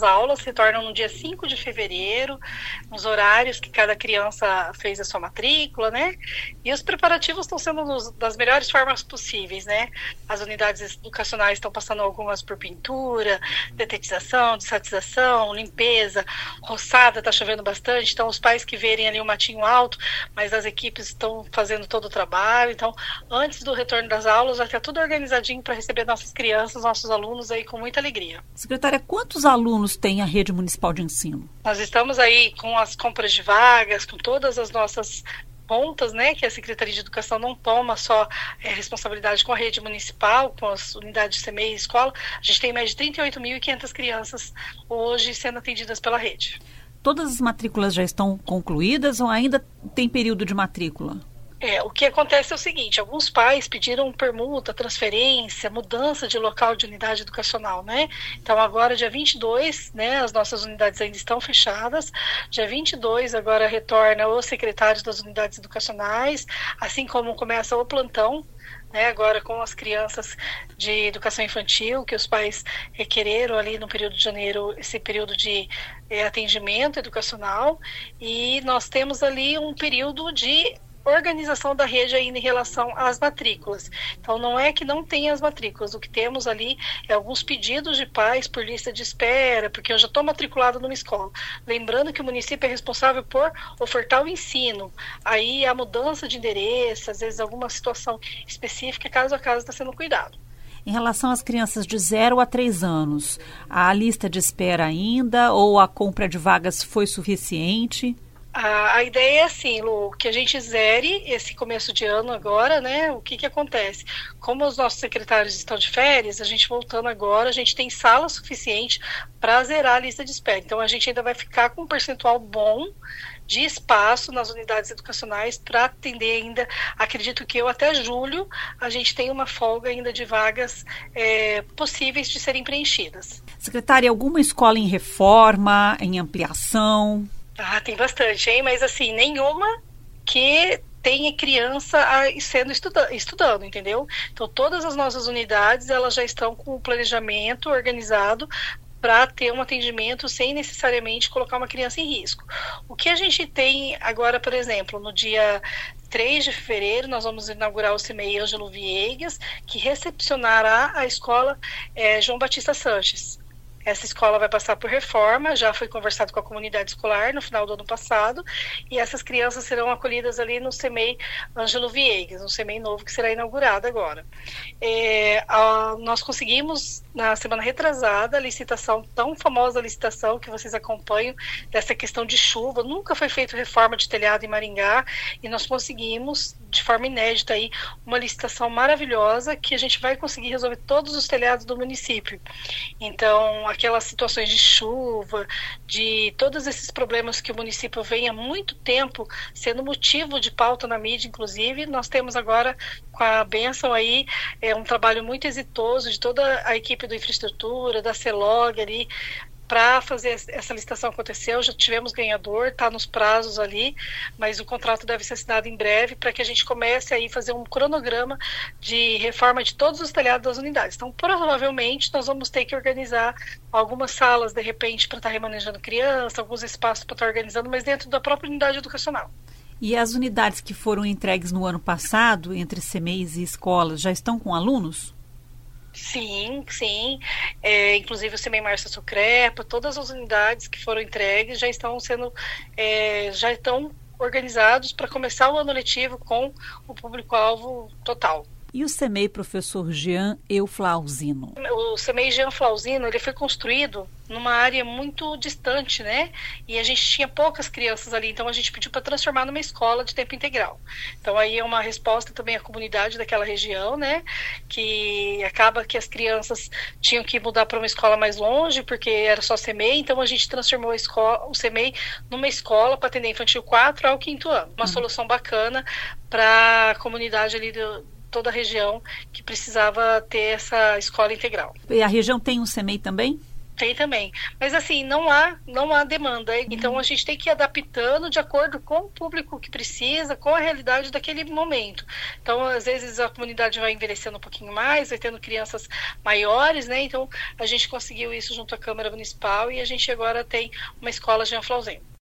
As aulas retornam no dia 5 de fevereiro, nos horários que cada criança fez a sua matrícula, né? E os preparativos estão sendo das melhores formas possíveis, né? As unidades educacionais estão passando algumas por pintura, detetização, dessatização, limpeza, roçada, está chovendo bastante, então os pais que verem ali o matinho alto, mas as equipes estão fazendo todo o trabalho, então antes do retorno das aulas vai estar tudo organizadinho para receber nossas crianças, nossos alunos aí com muita alegria. Secretária, quantos alunos tem a rede municipal de ensino? Nós estamos aí com as compras de vagas, com todas as nossas pontas, né, que a Secretaria de Educação não toma só responsabilidade com a rede municipal, com as unidades de CMEI e escola. A gente tem mais de 38.500 crianças hoje sendo atendidas pela rede. Todas as matrículas já estão concluídas ou ainda tem período de matrícula? O que acontece é o seguinte, alguns pais pediram permuta, transferência, mudança de local de unidade educacional, né? Então agora dia 22, né, as nossas unidades ainda estão fechadas, dia 22 agora retorna os secretários das unidades educacionais, assim como começa o plantão, né, agora com as crianças de educação infantil, que os pais requereram ali no período de janeiro, esse período de atendimento educacional, e nós temos ali um período de organização da rede ainda em relação às matrículas. Então não é que não tem as matrículas, o que temos ali é alguns pedidos de pais por lista de espera, porque eu já estou matriculado numa escola. Lembrando que o município é responsável por ofertar o ensino, aí a mudança de endereço, às vezes alguma situação específica, caso a caso está sendo cuidado. Em relação às crianças de 0 a 3 anos, a lista de espera ainda ou a compra de vagas foi suficiente? A ideia é assim, Lu, que a gente zere esse começo de ano agora, né? O que acontece? Como os nossos secretários estão de férias, a gente voltando agora, a gente tem sala suficiente para zerar a lista de espera. Então, a gente ainda vai ficar com um percentual bom de espaço nas unidades educacionais para atender ainda, acredito que até julho, a gente tem uma folga ainda de vagas possíveis de serem preenchidas. Secretária, alguma escola em reforma, em ampliação? Tem bastante, hein? Mas assim, nenhuma que tenha criança sendo estudando, entendeu? Então, todas as nossas unidades, elas já estão com o planejamento organizado para ter um atendimento sem necessariamente colocar uma criança em risco. O que a gente tem agora, por exemplo, no dia 3 de fevereiro, nós vamos inaugurar o CMEI Ângelo Viegas, que recepcionará a escola João Batista Sanches. Essa escola vai passar por reforma, já foi conversado com a comunidade escolar no final do ano passado, e essas crianças serão acolhidas ali no CMEI Ângelo Viegas, um CMEI novo que será inaugurado agora. Nós conseguimos, na semana retrasada, a licitação, tão famosa licitação que vocês acompanham, dessa questão de chuva, nunca foi feita reforma de telhado em Maringá, e nós conseguimos, de forma inédita, aí, uma licitação maravilhosa, que a gente vai conseguir resolver todos os telhados do município. Então, aquelas situações de chuva, de todos esses problemas que o município vem há muito tempo sendo motivo de pauta na mídia, inclusive, nós temos agora, com a bênção aí, um trabalho muito exitoso de toda a equipe do Infraestrutura, da CELOG ali, para fazer essa licitação aconteceu, já tivemos ganhador, está nos prazos ali, mas o contrato deve ser assinado em breve para que a gente comece aí a fazer um cronograma de reforma de todos os telhados das unidades. Então, provavelmente, nós vamos ter que organizar algumas salas, de repente, para estar remanejando criança, alguns espaços para estar organizando, mas dentro da própria unidade educacional. E as unidades que foram entregues no ano passado, entre CMEIs e escolas, já estão com alunos? Sim. Inclusive o CMEI Márcia Sucrepa, todas as unidades que foram entregues já estão organizados para começar o ano letivo com o público-alvo total. E o CMEI Professor Jean Euflauzino? O CMEI Jean Euflauzino, ele foi construído numa área muito distante, né? E a gente tinha poucas crianças ali, então a gente pediu para transformar numa escola de tempo integral. Então aí é uma resposta também à comunidade daquela região, né? Que acaba que as crianças tinham que mudar para uma escola mais longe, porque era só CMEI, então a gente transformou o CMEI numa escola para atender infantil 4 ao 5º ano. Uma solução bacana para a comunidade ali toda a região que precisava ter essa escola integral. E a região tem um CMEI também? Tem também. Mas assim, não há demanda. Então a gente tem que ir adaptando de acordo com o público que precisa, com a realidade daquele momento. Então, às vezes, a comunidade vai envelhecendo um pouquinho mais, vai tendo crianças maiores, né? Então, a gente conseguiu isso junto à Câmara Municipal e a gente agora tem uma escola Jean Flauzem.